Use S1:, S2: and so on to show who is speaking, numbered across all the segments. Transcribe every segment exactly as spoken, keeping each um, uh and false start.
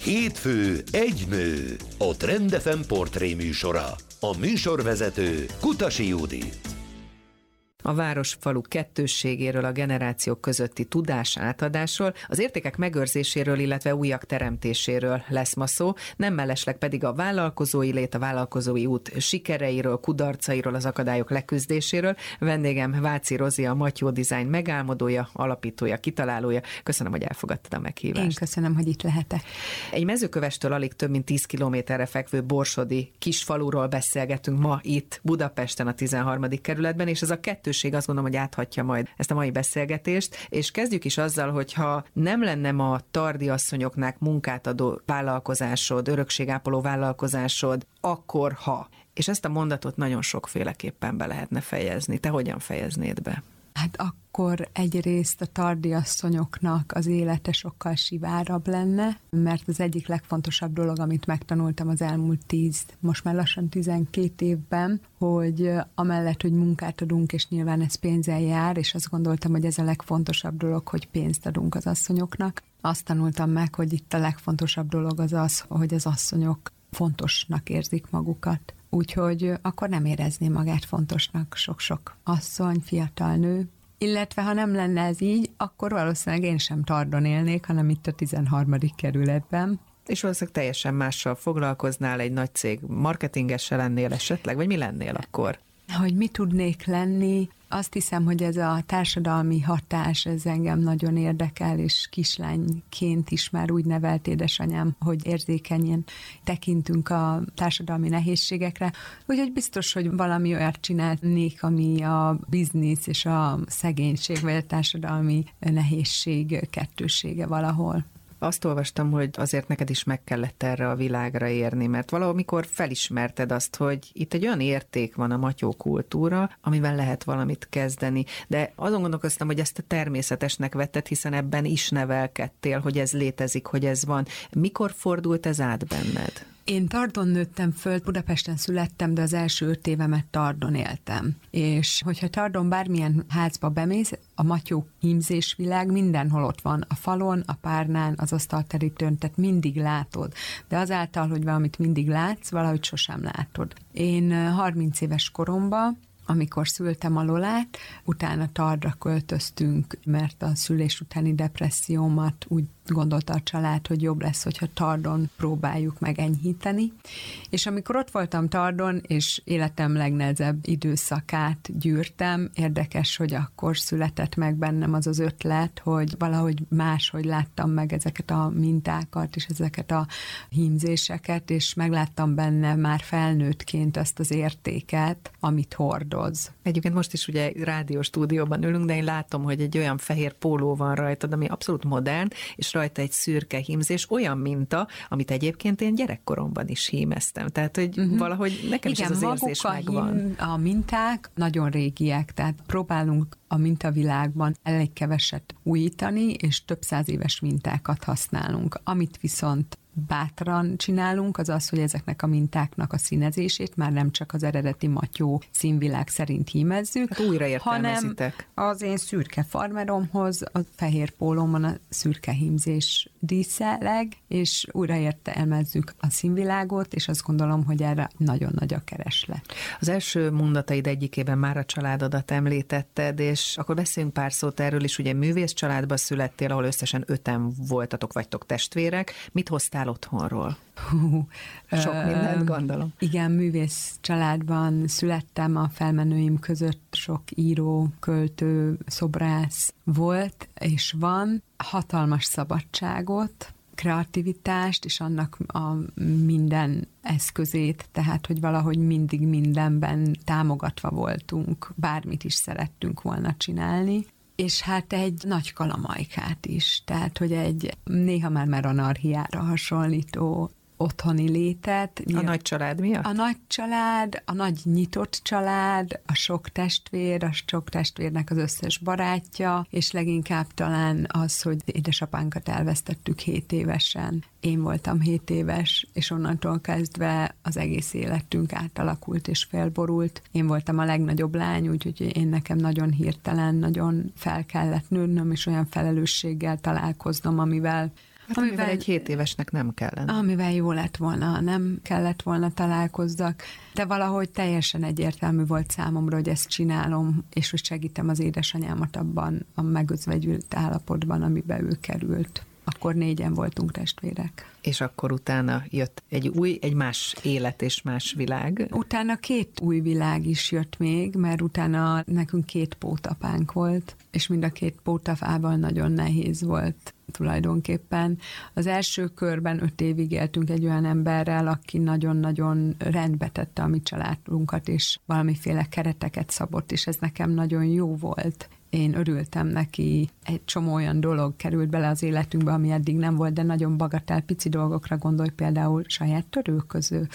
S1: Hétfő egy nő, a Trend ef em portré műsora. A műsorvezető Kutasi Judit.
S2: A város-falu kettősségéről, a generációk közötti tudás átadásról, az értékek megőrzéséről, illetve újak teremtéséről lesz ma szó, nem mellesleg pedig a vállalkozói lét, a vállalkozói út sikereiről, kudarcairól, az akadályok leküzdéséről. Vendégem Váci Rozi, a Matyó Design megálmodója, alapítója, kitalálója. Köszönöm, hogy elfogadtad a meghívást.
S3: Én köszönöm, hogy itt lehetek.
S2: Egy Mezőkövestől alig több mint tíz kilométerre fekvő borsodi kisfaluról beszélgetünk ma itt Budapesten, a tizenharmadik kerületben, és ez a kettő azt gondolom, hogy áthatja majd ezt a mai beszélgetést, és kezdjük is azzal, hogyha nem lenne ma Tardi asszonyoknak munkát adó vállalkozásod, örökségápoló vállalkozásod, akkor ha. És ezt a mondatot nagyon sokféleképpen be lehetne fejezni. Te hogyan fejeznéd be?
S3: Hát akkor egyrészt a Tardi asszonyoknak az élete sokkal sivárabb lenne, mert az egyik legfontosabb dolog, amit megtanultam az elmúlt tíz, most már lassan tizenkét évben, hogy amellett, hogy munkát adunk, és nyilván ez pénzzel jár, és azt gondoltam, hogy ez a legfontosabb dolog, hogy pénzt adunk az asszonyoknak. Azt tanultam meg, hogy itt a legfontosabb dolog az az, hogy az asszonyok fontosnak érzik magukat. Úgyhogy akkor nem érezné magát fontosnak sok-sok asszony, fiatal nő. Illetve ha nem lenne ez így, akkor valószínűleg én sem Tardon élnék, hanem itt a tizenharmadik kerületben.
S2: És valószínűleg teljesen mással foglalkoznál, egy nagy cég marketingessel lennél esetleg, vagy mi lennél akkor?
S3: Hogy mi tudnék lenni, azt hiszem, hogy ez a társadalmi hatás, ez engem nagyon érdekel, és kislányként is már úgy nevelt édesanyám, hogy érzékenyen tekintünk a társadalmi nehézségekre. Úgyhogy biztos, hogy valami olyat csinálnék, ami a biznisz és a szegénység, vagy a társadalmi nehézség kettősége valahol.
S2: Azt olvastam, hogy azért neked is meg kellett erre a világra érni, mert valamikor felismerted azt, hogy itt egy olyan érték van, a matyó kultúra, amivel lehet valamit kezdeni. De azon gondolkoztam, hogy ezt a természetesnek vetted, hiszen ebben is nevelkedtél, hogy ez létezik, hogy ez van. Mikor fordult ez át benned?
S3: Én Tardon nőttem föl, Budapesten születtem, de az első öt évemet Tardon éltem. És hogyha Tardon bármilyen házba bemész, a matyó hímzésvilág mindenhol ott van. A falon, a párnán, az asztalterítőn, tehát mindig látod. De azáltal, hogy valamit mindig látsz, valahogy sosem látod. Én harminc éves koromban, amikor szültem a Lolát, utána Tardra költöztünk, mert a szülés utáni depressziómat úgy gondolta a család, hogy jobb lesz, hogyha Tardon próbáljuk meg enyhíteni. És amikor ott voltam Tardon, és életem legnehezebb időszakát gyűrtem, érdekes, hogy akkor született meg bennem az az ötlet, hogy valahogy máshogy láttam meg ezeket a mintákat, és ezeket a hímzéseket, és megláttam benne már felnőttként azt az értéket, amit hordoz.
S2: Egyébként most is ugye rádiós stúdióban ülünk, de én látom, hogy egy olyan fehér póló van rajtad, ami abszolút modern, és rajta egy szürke hímzés, olyan minta, amit egyébként én gyerekkoromban is hímeztem. Tehát, hogy uh-huh. valahogy nekem
S3: Igen,
S2: is ez az érzés
S3: maguk
S2: megvan.
S3: A, hím, a minták nagyon régiek, tehát próbálunk a mintavilágban elég keveset újítani, és több száz éves mintákat használunk. Amit viszont bátran csinálunk, az az, hogy ezeknek a mintáknak a színezését már nem csak az eredeti matyó színvilág szerint hímezzük,
S2: hát újraértelmezitek.
S3: hanem az én szürke farmeromhoz a fehér pólómon a szürke hímzés díszeleg, és újraértelmezzük a színvilágot, és azt gondolom, hogy erre nagyon nagy a kereslet.
S2: Az első mondataid egyikében már a családodat említetted, és akkor beszéljünk pár szót erről is, ugye művész családba születtél, ahol összesen öten voltatok, vagytok testvérek. Mit hoztál otthonról?
S3: Hú,
S2: Sok mindent gondolom.
S3: Igen, művész családban születtem, a felmenőim között sok író, költő, szobrász volt, és van. Hatalmas szabadságot, kreativitást, és annak a minden eszközét, tehát, hogy valahogy mindig mindenben támogatva voltunk, bármit is szerettünk volna csinálni. És hát egy nagy kalamajkát is, tehát, hogy egy néha már már anarchiára hasonlító otthoni létet.
S2: A nagy család miatt?
S3: A nagy család, a nagy nyitott család, a sok testvér, a sok testvérnek az összes barátja, és leginkább talán az, hogy édesapánkat elvesztettük hét évesen. Én voltam hét éves, és onnantól kezdve az egész életünk átalakult és felborult. Én voltam a legnagyobb lány, úgyhogy én nekem nagyon hirtelen, nagyon fel kellett nőnöm, és olyan felelősséggel találkoznom, amivel
S2: Hát amivel, amivel egy hét évesnek nem kellene.
S3: Amivel jó lett volna, nem kellett volna találkozzak, de valahogy teljesen egyértelmű volt számomra, hogy ezt csinálom, és hogy segítem az édesanyámat abban a megözvegyült állapotban, amiben ő került. Akkor négyen voltunk testvérek.
S2: És akkor utána jött egy új, egy más élet és más világ.
S3: Utána két új világ is jött még, mert utána nekünk két pótapánk volt, és mind a két pótapával nagyon nehéz volt tulajdonképpen. Az első körben öt évig éltünk egy olyan emberrel, aki nagyon-nagyon rendbe tette a mi családunkat, és valamiféle kereteket szabott, és ez nekem nagyon jó volt. Én örültem neki, egy csomó olyan dolog került bele az életünkbe, ami eddig nem volt, de nagyon bagatell pici dolgokra gondolj, például saját törülköző,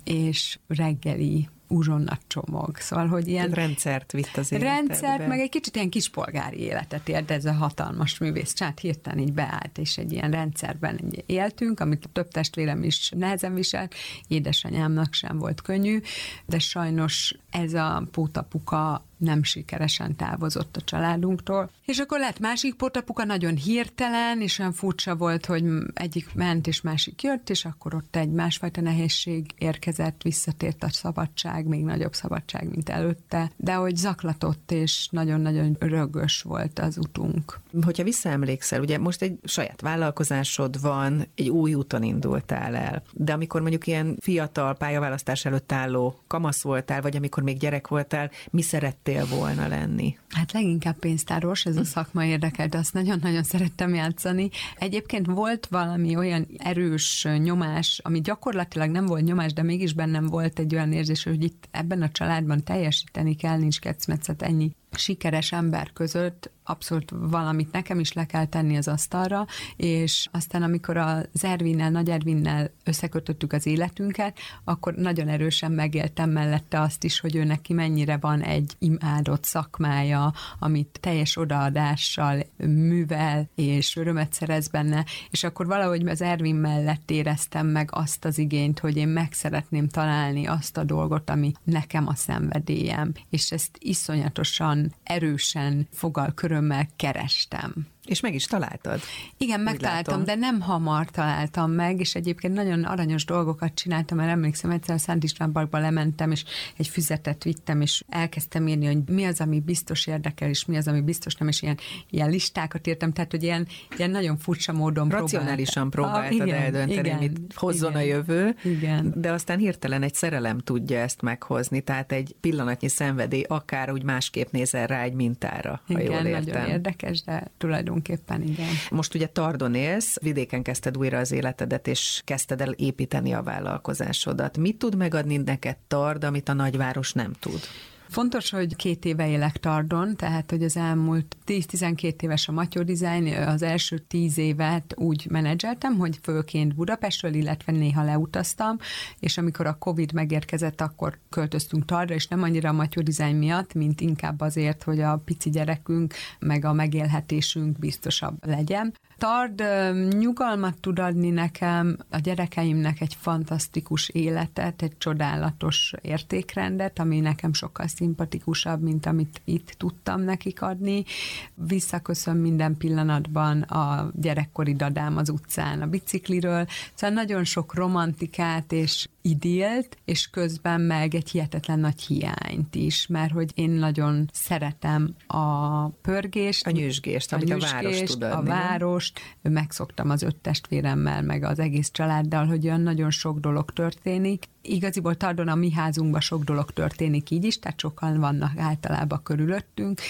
S3: és reggeli uzsonna csomag. Szóval, hogy ilyen...
S2: Rendszert vitt az életedbe.
S3: Rendszert, meg egy kicsit ilyen kispolgári életet ért, ez a hatalmas művész család hirtelen így beállt, és egy ilyen rendszerben éltünk, amit a több testvérem is nehezen viselt, édesanyámnak sem volt könnyű, de sajnos ez a pótapuka nem sikeresen távozott a családunktól. És akkor lett másik pótapuka, nagyon hirtelen, és olyan furcsa volt, hogy egyik ment, és másik jött, és akkor ott egy másfajta nehézség érkezett, visszatért a szabadság, még nagyobb szabadság, mint előtte, de hogy zaklatott, és nagyon-nagyon rögös volt az utunk.
S2: Hogyha visszaemlékszel, ugye most egy saját vállalkozásod van, egy új úton indultál el, de amikor mondjuk ilyen fiatal pályaválasztás előtt álló kamasz voltál, vagy amikor még gyerek voltál, mi szerettél volna lenni?
S3: Hát leginkább pénztáros, ez a szakma érdekelt, de azt nagyon-nagyon szerettem játszani. Egyébként volt valami olyan erős nyomás, ami gyakorlatilag nem volt nyomás, de mégis bennem volt egy olyan érzés, hogy itt ebben a családban teljesíteni kell, nincs kecmetszet, ennyi sikeres ember között abszolút valamit nekem is le kell tenni az asztalra, és aztán amikor az Ervinnel, Nagy Ervinnel összekötöttük az életünket, akkor nagyon erősen megéltem mellette azt is, hogy ő neki mennyire van egy imádott szakmája, amit teljes odaadással művel, és örömet szerez benne, és akkor valahogy az Ervin mellett éreztem meg azt az igényt, hogy én meg szeretném találni azt a dolgot, ami nekem a szenvedélyem, és ezt iszonyatosan erősen fogalkörömmel kerestem.
S2: És meg is találtad?
S3: Igen, megtaláltam, de nem hamar találtam meg, és egyébként nagyon aranyos dolgokat csináltam, mert emlékszem, egyszer a Szent István Parkba lementem, és egy füzetet vittem, és elkezdtem írni, hogy mi az, ami biztos érdekel, és mi az, ami biztos nem, és ilyen, ilyen listákat írtam, tehát, hogy ilyen, ilyen nagyon furcsa módon
S2: racionálisan próbáltad
S3: ah, igen,
S2: eldönteni,
S3: igen,
S2: mit hozzon
S3: igen,
S2: a jövő,
S3: igen.
S2: De aztán hirtelen egy szerelem tudja ezt meghozni, tehát egy pillanatnyi szenvedély akár úgy másképp nézel rá egy mintára, ha
S3: igen,
S2: jól értem.
S3: nagyon érdekes, de tulajdonképpen Képpen, igen.
S2: Most ugye Tardon élsz, vidéken kezdted újra az életedet, és kezdted el építeni a vállalkozásodat. Mit tud megadni neked Tard, amit a nagyváros nem tud?
S3: Fontos, hogy két éve élek Tardon, tehát, hogy az elmúlt tíz-tizenkét éves a Matyó Design, az első tíz évet úgy menedzseltem, hogy főként Budapestről, illetve néha leutaztam, és amikor a Covid megérkezett, akkor költöztünk Tardra, és nem annyira a Matyó Design miatt, mint inkább azért, hogy a pici gyerekünk, meg a megélhetésünk biztosabb legyen. Tard nyugalmat tud adni nekem, a gyerekeimnek egy fantasztikus életet, egy csodálatos értékrendet, ami nekem sokkal szimpatikusabb, mint amit itt tudtam nekik adni. Visszaköszön minden pillanatban a gyerekkori dadám az utcán a bicikliről, szóval nagyon sok romantikát és idillt, és közben meg egy hihetetlen nagy hiányt is, mert hogy én nagyon szeretem a pörgést,
S2: a nyüzsgést, amit a, a város tud adni.
S3: A várost, megszoktam az öt testvéremmel, meg az egész családdal, hogy olyan nagyon sok dolog történik. Igaziból Tardon a mi házunkban sok dolog történik így is, tehát sokan vannak általában körülöttünk,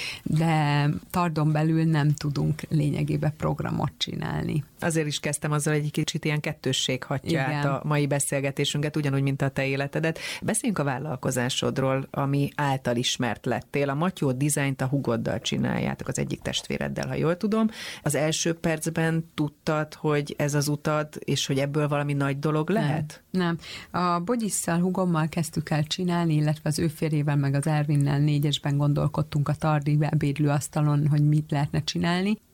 S3: de Tardon belül nem tudunk lényegében programot csinálni.
S2: Azért is kezdtem azzal, hogy egy kicsit ilyen kettősség hatja át a mai beszélgetésünket, ugyanúgy, mint a te életedet. Beszéljünk a vállalkozásodról, ami által ismert lettél. A Matyó Designt a húgoddal csináljátok, az egyik testvéreddel, ha jól tudom. Az első percben tudtad, hogy ez az utad, és hogy ebből valami nagy dolog lehet?
S3: Nem. nem. A Bogyisszal, húgommal kezdtük el csinálni, illetve az ő férjével, meg az Ervinnel négyesben gondolkodtunk a tardi ebédlőasztalon, hogy mit lehetne csinálni.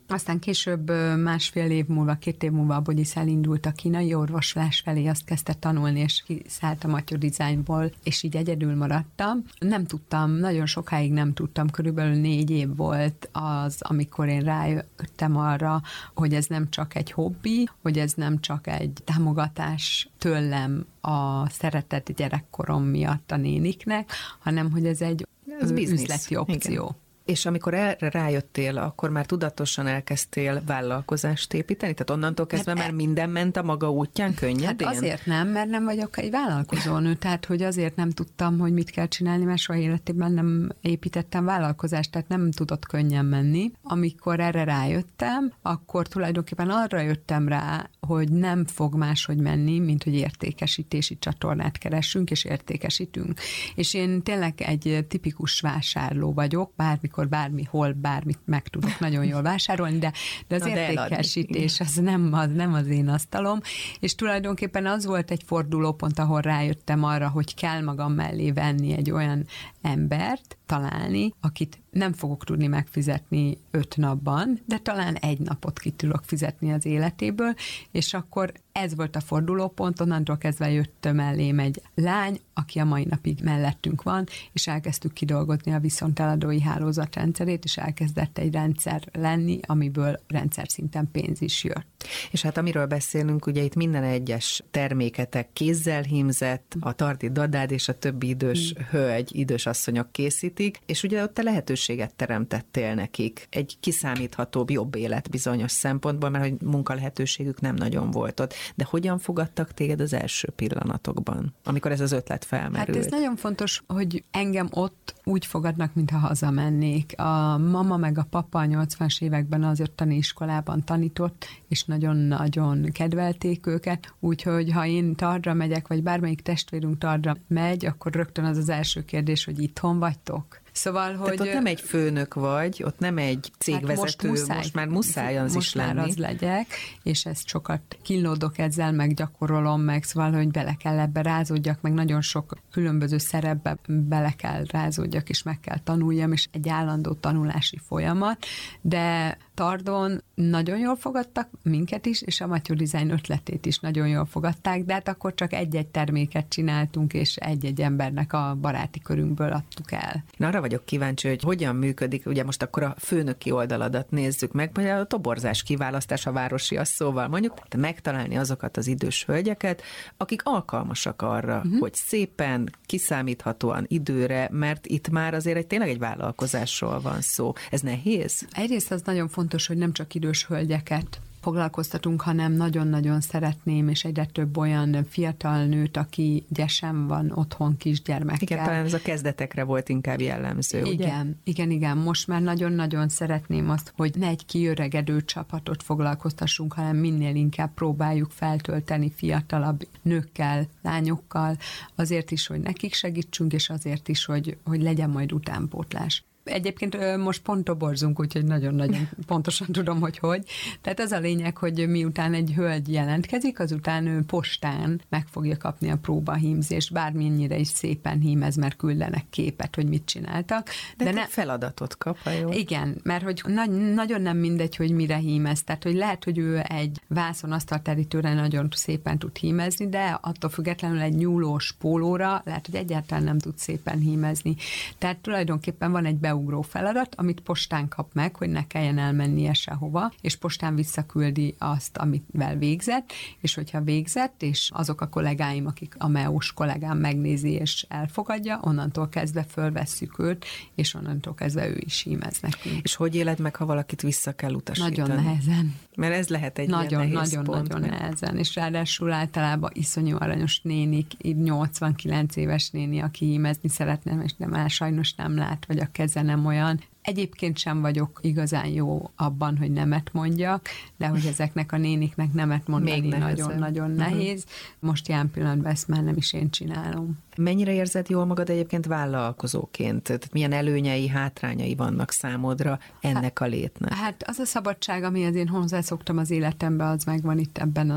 S3: Aztán később másfél év múlva, két év múlva a Bogyis elindult a kínai orvoslás felé, azt kezdte tanulni, és kiszállt a Matyu Designból, és így egyedül maradtam. Nem tudtam, nagyon sokáig nem tudtam, körülbelül négy év volt az, amikor én rájöttem arra, hogy ez nem csak egy hobbi, hogy ez nem csak egy támogatás tőlem a szeretett gyerekkorom miatt a néniknek, hanem hogy ez egy ez üzleti opció. Igen.
S2: És amikor erre rájöttél, akkor már tudatosan elkezdtél vállalkozást építeni? Tehát onnantól kezdve hát már minden ment a maga útján könnyedén?
S3: Hát azért nem, mert nem vagyok egy vállalkozónő, tehát hogy azért nem tudtam, hogy mit kell csinálni, mert soha életében nem építettem vállalkozást, tehát nem tudott könnyen menni. Amikor erre rájöttem, akkor tulajdonképpen arra jöttem rá, hogy nem fog máshogy menni, mint hogy értékesítési csatornát keresünk, és értékesítünk. És én tényleg egy tipikus vásárló vagyok, bármikor amikor bármihol bármit meg tudok nagyon jól vásárolni, de, de az Na, értékesítés az nem, az nem az én asztalom, és tulajdonképpen az volt egy fordulópont, ahol rájöttem arra, hogy kell magam mellé venni egy olyan embert, találni, akit nem fogok tudni megfizetni öt napban, de talán egy napot ki tudok fizetni az életéből, és akkor ez volt a fordulópont, onnantól kezdve jött mellém egy lány, aki a mai napig mellettünk van, és elkezdtük kidolgozni a viszonteladói hálózatrendszerét, és elkezdett egy rendszer lenni, amiből rendszer szinten pénz is jött.
S2: És hát amiről beszélünk, ugye itt minden egyes terméketek kézzel hímzett, a Tardi dadád és a többi idős hmm. hölgy, idős asszonyok készítik, és ugye ott te lehetőséget teremtettél nekik, egy kiszámíthatóbb, jobb élet bizonyos szempontból, mert hogy munkalehetőségük nem nagyon volt ott. De hogyan fogadtak téged az első pillanatokban, amikor ez az ötlet felmerült?
S3: Hát ez nagyon fontos, hogy engem ott úgy fogadnak, mintha hazamennék. A mama meg a papa a nyolcvanas években az ottani iskolában tanított, és nagyon-nagyon kedvelték őket, úgyhogy ha én Tardra megyek, vagy bármelyik testvérünk Tardra megy, akkor rögtön az az első kérdés, hogy itthon vagytok. Szóval, hogy...
S2: Tehát ott nem egy főnök vagy, ott nem egy cégvezető, hát most, muszáj, most már muszáj az
S3: most
S2: is lenni.
S3: Most már az legyek, és ezt sokat kínlódok ezzel, meg gyakorolom, meg szóval, hogy bele kell ebbe rázódjak, meg nagyon sok különböző szerepbe bele kell rázódjak, és meg kell tanuljam, és egy állandó tanulási folyamat, de Tardon nagyon jól fogadtak minket is, és a Matyu Design ötletét is nagyon jól fogadták, de hát akkor csak egy-egy terméket csináltunk, és egy-egy embernek a baráti körünkből adtuk el.
S2: Na, arra vagyok kíváncsi, hogy hogyan működik, ugye most akkor a főnöki oldaladat nézzük meg, vagy a toborzás kiválasztás a városias szóval mondjuk, de megtalálni azokat az idős hölgyeket, akik alkalmasak arra, uh-huh. hogy szépen, kiszámíthatóan időre, mert itt már azért egy, tényleg egy vállalkozásról van szó. Ez nehéz?
S3: Egyrészt az nagyon fontos, hogy nem csak idős hölgyeket foglalkoztatunk, hanem nagyon-nagyon szeretném, és egyre több olyan fiatal nőt, aki gyesen van otthon kisgyermekkel.
S2: Igen, talán ez a kezdetekre volt inkább jellemző, ugye?
S3: Igen, igen, igen. Most már nagyon-nagyon szeretném azt, hogy ne egy kiöregedő csapatot foglalkoztassunk, hanem minél inkább próbáljuk feltölteni fiatalabb nőkkel, lányokkal, azért is, hogy nekik segítsünk, és azért is, hogy, hogy legyen majd utánpótlás. Egyébként most pont toborzunk, úgyhogy nagyon-nagyon pontosan tudom, hogy hogy. Tehát az a lényeg, hogy miután egy hölgy jelentkezik, azután ő postán meg fogja kapni a próbahímzést, bármennyire is szépen hímez, mert küldenek képet, hogy mit csináltak.
S2: De, de ne... feladatot kap, ha jó?
S3: Igen, mert hogy na- nagyon nem mindegy, hogy mire hímez. Tehát, hogy lehet, hogy ő egy vászon asztalterítőre nagyon szépen tud hímezni, de attól függetlenül egy nyúlós pólóra lehet, hogy egyáltalán nem tud szépen hímezni. Tehát tulajdonképpen van egy ugró feladat, amit postán kap meg, hogy ne kelljen elmennie sehova, és postán visszaküldi azt, amivel végzett, és hogyha végzett, és azok a kollégáim, akik a em e o-s kollégám megnézi és elfogadja, onnantól kezdve fölvesszük őt, és onnantól kezdve ő is hímez nekünk.
S2: És hogy éled meg, ha valakit vissza kell utasítani?
S3: Nagyon nehezen.
S2: Mert ez lehet egy
S3: nagyon,
S2: ilyen nehéz
S3: nagyon,
S2: pont.
S3: Nagyon nehezen, és ráadásul általában iszonyú aranyos nénik, így nyolcvankilenc éves néni, aki hímezni szeretne, és de már sajnos nem lát, vagy a keze nem olyan. Egyébként sem vagyok igazán jó abban, hogy nemet mondjak, de hogy ezeknek a néniknek nemet mondani nagyon-nagyon nehéz. Most jelen pillanatban ezt már nem is én csinálom.
S2: Mennyire érzed jól magad egyébként vállalkozóként? Tehát milyen előnyei, hátrányai vannak számodra ennek a létnek?
S3: Hát az a szabadság, amihez én hozzászoktam az életembe, az megvan itt ebben a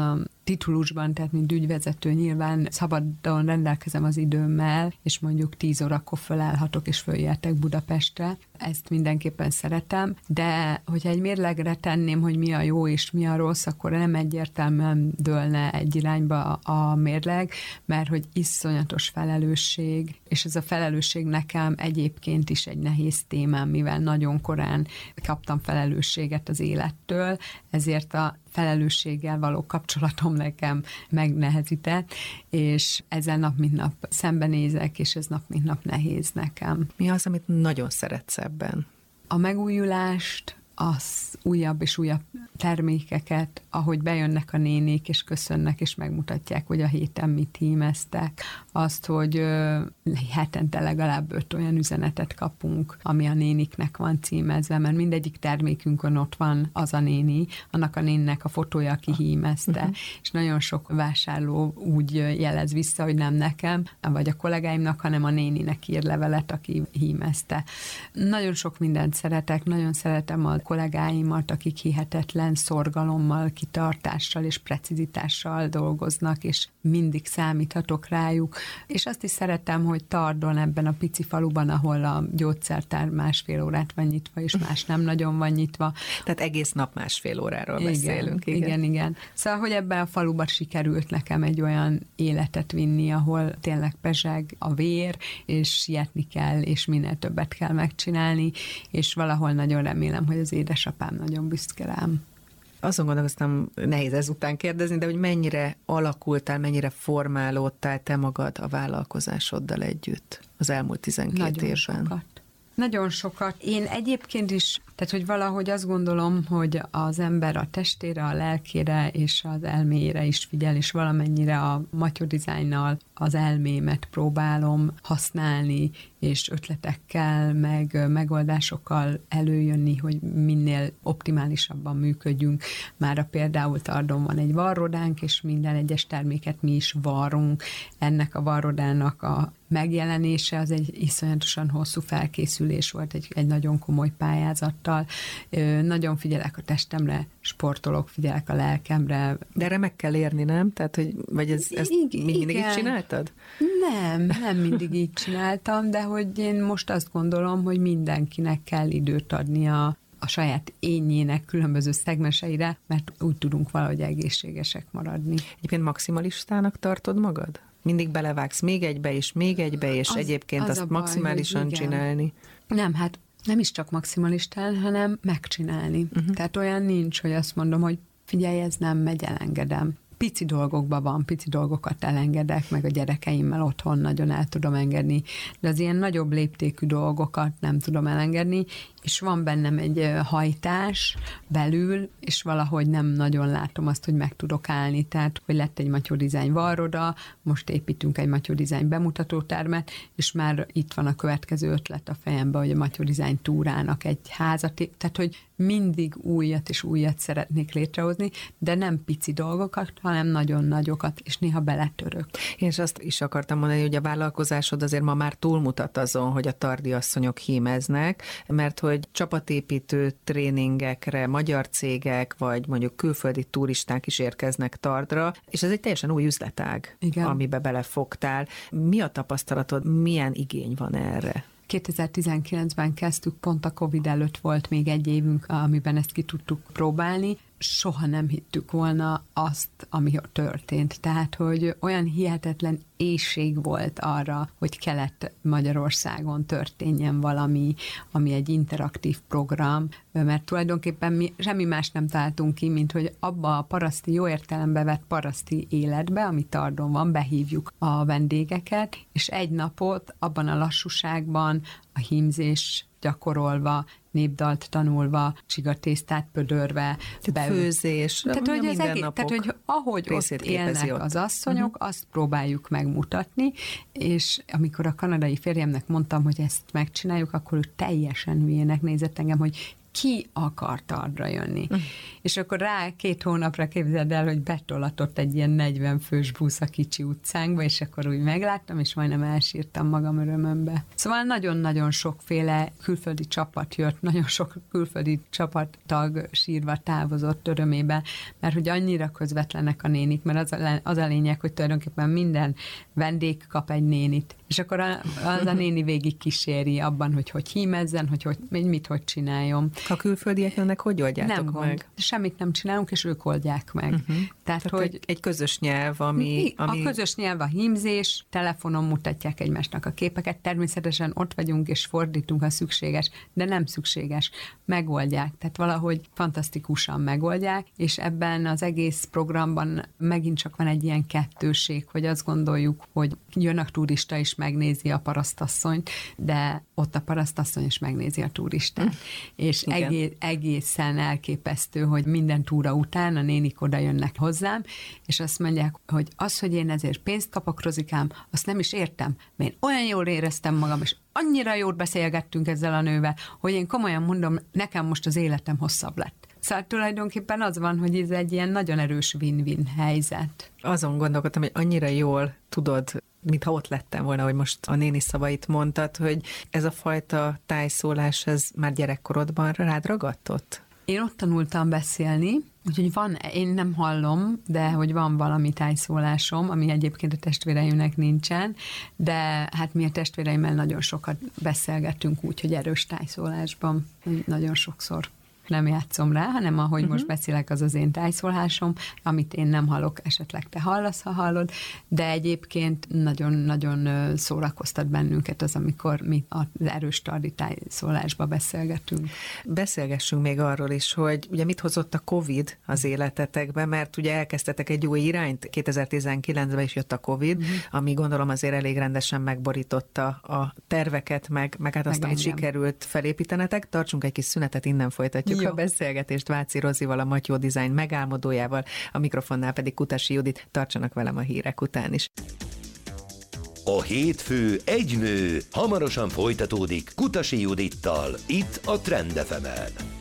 S3: titulusban, tehát mint ügyvezető nyilván szabadon rendelkezem az időmmel, és mondjuk tíz órakor fölállhatok és följöhetek Budapestre. Ezt mindenképpen szeretem, de hogyha egy mérlegre tenném, hogy mi a jó és mi a rossz, akkor nem egyértelműen dőlne egy irányba a mérleg, mert hogy iszonyatos felelősség, és ez a felelősség nekem egyébként is egy nehéz témám, mivel nagyon korán kaptam felelősséget az élettől, ezért a felelősséggel való kapcsolatom nekem megnehezített, és ezzel nap mint nap szembenézek, és ez nap mint nap nehéz nekem.
S2: Mi az, amit nagyon szeretsz ebben?
S3: A megújulást, az újabb és újabb termékeket, ahogy bejönnek a nénik, és köszönnek, és megmutatják, hogy a héten mit hímeztek. Azt, hogy ö, hetente legalább öt olyan üzenetet kapunk, ami a néniknek van címezve, mert mindegyik termékünkön ott van az a néni, annak a néninek a fotója, aki hímezte, uh-huh. és nagyon sok vásárló úgy jelez vissza, hogy nem nekem, vagy a kollégáimnak, hanem a néninek ír levelet, aki hímezte. Nagyon sok mindent szeretek, nagyon szeretem a kollégáimat, akik hihetetlen szorgalommal, kitartással és precizitással dolgoznak, és mindig számíthatok rájuk. És azt is szeretem, hogy Tardon, ebben a pici faluban, ahol a gyógyszertár másfél órát van nyitva, és más nem nagyon van nyitva.
S2: Tehát egész nap másfél óráról
S3: igen,
S2: beszélünk.
S3: Igen, igen, igen. Szóval, hogy ebben a faluban sikerült nekem egy olyan életet vinni, ahol tényleg pezseg a vér, és sietni kell, és minél többet kell megcsinálni, és valahol nagyon remélem, hogy az édesapám nagyon büszke rám.
S2: Azon gondolkoztam, nehéz ezután kérdezni, de hogy mennyire alakultál, mennyire formálódtál te magad a vállalkozásoddal együtt az elmúlt tizenkét
S3: nagyon
S2: évben?
S3: Sokat. Nagyon sokat. Én egyébként is, tehát hogy valahogy azt gondolom, hogy az ember a testére, a lelkére és az elméjére is figyel, és valamennyire a Matyó Designnal az elmémet próbálom használni, és ötletekkel, meg megoldásokkal előjönni, hogy minél optimálisabban működjünk. Mára például Tardon van egy varrodánk, és minden egyes terméket mi is varrunk. Ennek a varrodának a megjelenése az egy iszonyatosan hosszú felkészülés volt, egy, egy nagyon komoly pályázattal. Ö, nagyon figyelek a testemre, sportolok, figyelek a lelkemre.
S2: De erre meg kell érni, nem? Tehát, hogy, vagy ez, ezt
S3: igen,
S2: mindig így csináltad?
S3: Nem, nem mindig így csináltam, de hogy én most azt gondolom, hogy mindenkinek kell időt adni a, a saját énjének különböző szegmenseire, mert úgy tudunk valahogy egészségesek maradni.
S2: Egyébként maximalistának tartod magad? Mindig belevágsz még egybe, és még egybe, és az, egyébként az azt baj, maximálisan csinálni?
S3: Nem, hát nem is csak maximalistán, hanem megcsinálni. Uh-huh. Tehát olyan nincs, hogy azt mondom, hogy figyelj, ez nem megy, elengedem. Pici dolgokban van, pici dolgokat elengedek, meg a gyerekeimmel otthon nagyon el tudom engedni, de az ilyen nagyobb léptékű dolgokat nem tudom elengedni, és van bennem egy hajtás belül, és valahogy nem nagyon látom azt, hogy meg tudok állni. Tehát, hogy lett egy Matyó Design varroda, most építünk egy Matyó Design bemutatótermet, és már itt van a következő ötlet a fejemben, hogy a Matyó Design túrának egy házat, tehát, hogy mindig újat és újat szeretnék létrehozni, de nem pici dolgokat, hanem nagyon nagyokat, és néha beletörök.
S2: Én is azt is akartam mondani, hogy a vállalkozásod azért ma már túlmutat azon, hogy a tardi asszonyok hímeznek, mert hogy csapatépítő tréningekre magyar cégek, vagy mondjuk külföldi turisták is érkeznek Tardra, és ez egy teljesen új üzletág, igen, amibe belefogtál. Mi a tapasztalatod, milyen igény van erre?
S3: kétezer-tizenkilencben kezdtük, pont a Covid előtt volt még egy évünk, amiben ezt ki tudtuk próbálni. Soha nem hittük volna azt, ami történt. Tehát, hogy olyan hihetetlen éhség volt arra, hogy Kelet-Magyarországon történjen valami, ami egy interaktív program, mert tulajdonképpen mi semmi más nem találtunk ki, mint hogy abba a paraszti, jó értelembe vett paraszti életbe, ami Tardon van, behívjuk a vendégeket, és egy napot abban a lassúságban, a hímzés gyakorolva, népdalt tanulva, csigatésztát pödörve,
S2: beül. Főzés.
S3: Tehát, hogy az egész, tehát, hogy ahogy ott élnek ott az asszonyok, uh-huh. azt próbáljuk megmutatni, és amikor a kanadai férjemnek mondtam, hogy ezt megcsináljuk, akkor ő teljesen hülyének nézett engem, hogy ki akar Tardra jönni. Mm. És akkor rá két hónapra képzeld el, hogy betolatott egy ilyen negyven fős busz a kicsi utcánkba, és akkor úgy megláttam, és majdnem elsírtam magam örömömbe. Szóval nagyon-nagyon sokféle külföldi csapat jött, nagyon sok külföldi csapattag sírva távozott örömében, mert hogy annyira közvetlenek a nénik, mert az a, az a lényeg, hogy tulajdonképpen minden vendég kap egy nénit, és akkor a, az a néni végig kíséri abban, hogy hogy hímezzen, hogy, hogy mit, hogy csináljon.
S2: A külföldiek jönnek, hogy oldjátok
S3: nem
S2: meg?
S3: Gond. Semmit nem csinálunk, és ők oldják meg. Uh-huh. Tehát,
S2: Tehát
S3: hogy
S2: egy, egy közös nyelv, ami, ami...
S3: A közös nyelv a hímzés, telefonon mutatják egymásnak a képeket, természetesen ott vagyunk, és fordítunk, ha szükséges, de nem szükséges. Megoldják, tehát valahogy fantasztikusan megoldják, és ebben az egész programban megint csak van egy ilyen kettőség, hogy azt gondoljuk, hogy jön a turista is megnézi a parasztasszonyt, de ott a parasztasszony is megnézi a turistát. És egész, egészen elképesztő, hogy minden túra után a nénik oda jönnek hozzám, és azt mondják, hogy az, hogy én ezért pénzt kapok, Rozikám, azt nem is értem, mert én olyan jól éreztem magam, és annyira jót beszélgettünk ezzel a nővel, hogy én komolyan mondom, nekem most az életem hosszabb lett. Szóval tulajdonképpen az van, hogy ez egy ilyen nagyon erős win-win helyzet.
S2: Azon gondolkodtam, hogy annyira jól tudod, mintha ott lettem volna, hogy most a néni szavait mondtad, hogy ez a fajta tájszólás, ez már gyerekkorodban rád ragadtott?
S3: Én ott tanultam beszélni, úgyhogy van, én nem hallom, de hogy van valami tájszólásom, ami egyébként a testvéreimnek nincsen, de hát mi a testvéreimmel nagyon sokat beszélgettünk úgy, hogy erős tájszólásban, nagyon sokszor. Nem játszom rá, hanem ahogy uh-huh. most beszélek, az az én tájszólásom, amit én nem hallok, esetleg te hallasz, ha hallod, de egyébként nagyon-nagyon szórakoztat bennünket az, amikor mi az erős tardi tájszólásba beszélgetünk.
S2: Beszélgessünk még arról is, hogy ugye mit hozott a Covid az életetekbe, mert ugye elkezdtetek egy új irányt, kétezer-tizenkilencben is jött a Covid, uh-huh. ami gondolom azért elég rendesen megborította a terveket, meg, meg hát azt, meg amit engem. Sikerült felépítenetek. Tartsunk egy kis szünetet, innen folytatjuk Jó. a beszélgetést Váci Rozival, a Matyó Design megálmodójával, a mikrofonnál pedig Kutasi Judit. Tartsanak velem a hírek után is.
S1: A hétfő egy nő hamarosan folytatódik Kutasi Judittal, itt a Trend ef emen.